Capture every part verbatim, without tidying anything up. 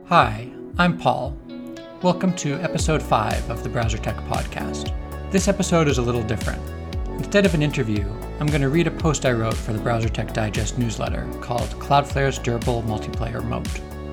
Hi, I'm Paul. Welcome to episode five of the Browser Tech Podcast. This episode is a little different. Instead of an interview, I'm going to read a post I wrote for the Browser Tech Digest newsletter called Cloudflare's Durable Multiplayer Moat.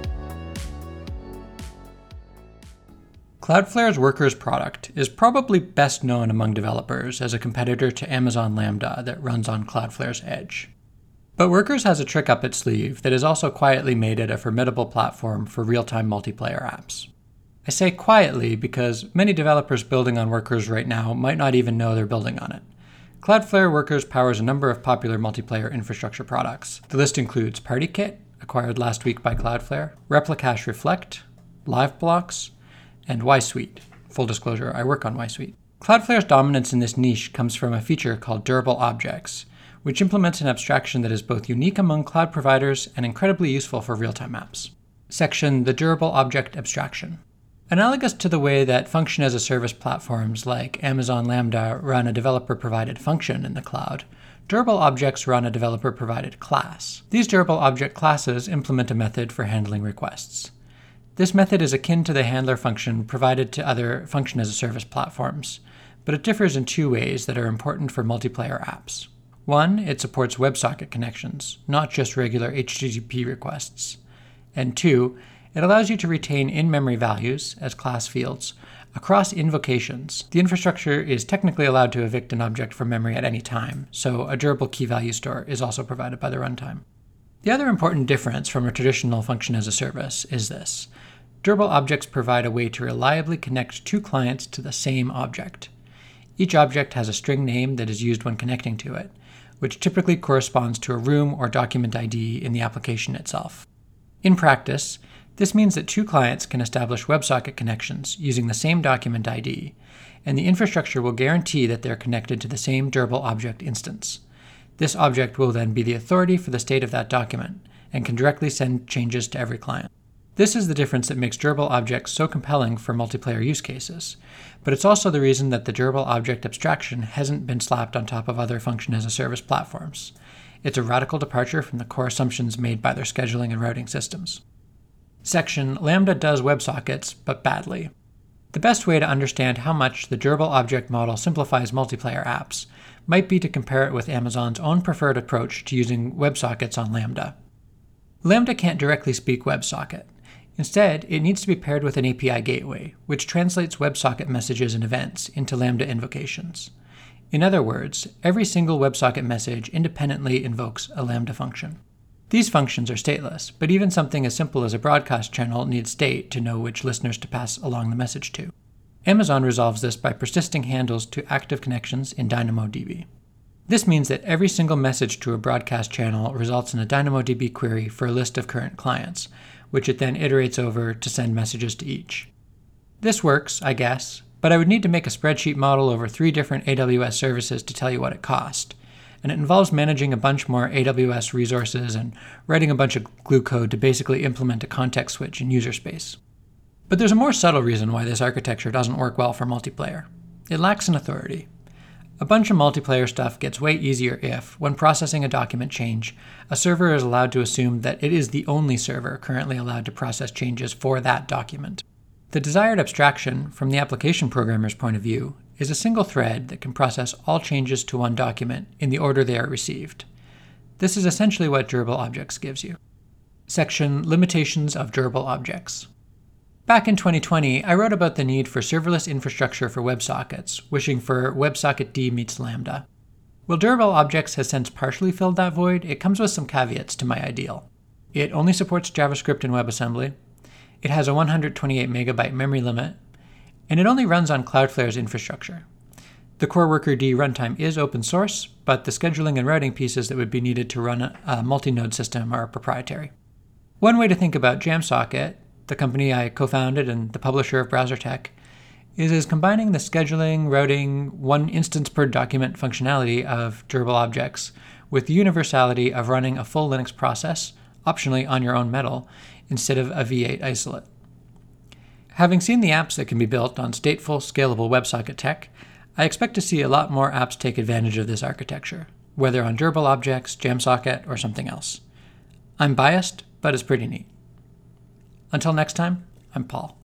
Cloudflare's Workers product is probably best known among developers as a competitor to Amazon Lambda that runs on Cloudflare's Edge. But Workers has a trick up its sleeve that has also quietly made it a formidable platform for real-time multiplayer apps. I say quietly because many developers building on Workers right now might not even know they're building on it. Cloudflare Workers powers a number of popular multiplayer infrastructure products. The list includes PartyKit, acquired last week by Cloudflare, Replicache Reflect, LiveBlocks, and YSuite. Full disclosure, I work on YSuite. Cloudflare's dominance in this niche comes from a feature called Durable Objects, which implements an abstraction that is both unique among cloud providers and incredibly useful for real-time apps. Section the Durable Object Abstraction. Analogous to the way that function-as-a-service platforms like Amazon Lambda run a developer-provided function in the cloud, durable objects run a developer-provided class. These durable object classes implement a method for handling requests. This method is akin to the handler function provided to other function-as-a-service platforms, but it differs in two ways that are important for multiplayer apps. One, it supports WebSocket connections, not just regular H T T P requests. And two, it allows you to retain in-memory values, as class fields, across invocations. The infrastructure is technically allowed to evict an object from memory at any time, so a durable key value store is also provided by the runtime. The other important difference from a traditional function-as-a-service is this. Durable objects provide a way to reliably connect two clients to the same object. Each object has a string name that is used when connecting to it, which typically corresponds to a room or document I D in the application itself. In practice, this means that two clients can establish WebSocket connections using the same document I D, and the infrastructure will guarantee that they're connected to the same durable object instance. This object will then be the authority for the state of that document, and can directly send changes to every client. This is the difference that makes durable objects so compelling for multiplayer use cases, but it's also the reason that the durable object abstraction hasn't been slapped on top of other function-as-a-service platforms. It's a radical departure from the core assumptions made by their scheduling and routing systems. Section Lambda does WebSockets, but badly. The best way to understand how much the durable object model simplifies multiplayer apps might be to compare it with Amazon's own preferred approach to using WebSockets on Lambda. Lambda can't directly speak WebSocket. Instead, it needs to be paired with an A P I gateway, which translates WebSocket messages and events into Lambda invocations. In other words, every single WebSocket message independently invokes a Lambda function. These functions are stateless, but even something as simple as a broadcast channel needs state to know which listeners to pass along the message to. Amazon resolves this by persisting handles to active connections in DynamoDB. This means that every single message to a broadcast channel results in a DynamoDB query for a list of current clients, which it then iterates over to send messages to each. This works, I guess, but I would need to make a spreadsheet model over three different A W S services to tell you what it cost, and it involves managing a bunch more A W S resources and writing a bunch of glue code to basically implement a context switch in user space. But there's a more subtle reason why this architecture doesn't work well for multiplayer. It lacks an authority. A bunch of multiplayer stuff gets way easier if, when processing a document change, a server is allowed to assume that it is the only server currently allowed to process changes for that document. The desired abstraction, from the application programmer's point of view, is a single thread that can process all changes to one document in the order they are received. This is essentially what Durable Objects gives you. Section Limitations of Durable Objects. Back in twenty twenty, I wrote about the need for serverless infrastructure for WebSockets, wishing for WebSocketD meets Lambda. While Durable Objects has since partially filled that void, it comes with some caveats to my ideal. It only supports JavaScript and WebAssembly, it has a one hundred twenty-eight megabyte memory limit, and it only runs on Cloudflare's infrastructure. The core Workerd runtime is open source, but the scheduling and routing pieces that would be needed to run a multi-node system are proprietary. One way to think about Jamsocket, the company I co-founded and the publisher of Browser Tech, is as combining the scheduling, routing, one instance per document functionality of durable objects with the universality of running a full Linux process, optionally on your own metal, instead of a V eight isolate. Having seen the apps that can be built on stateful, scalable WebSocket tech, I expect to see a lot more apps take advantage of this architecture, whether on durable objects, Jamsocket, or something else. I'm biased, but it's pretty neat. Until next time, I'm Paul.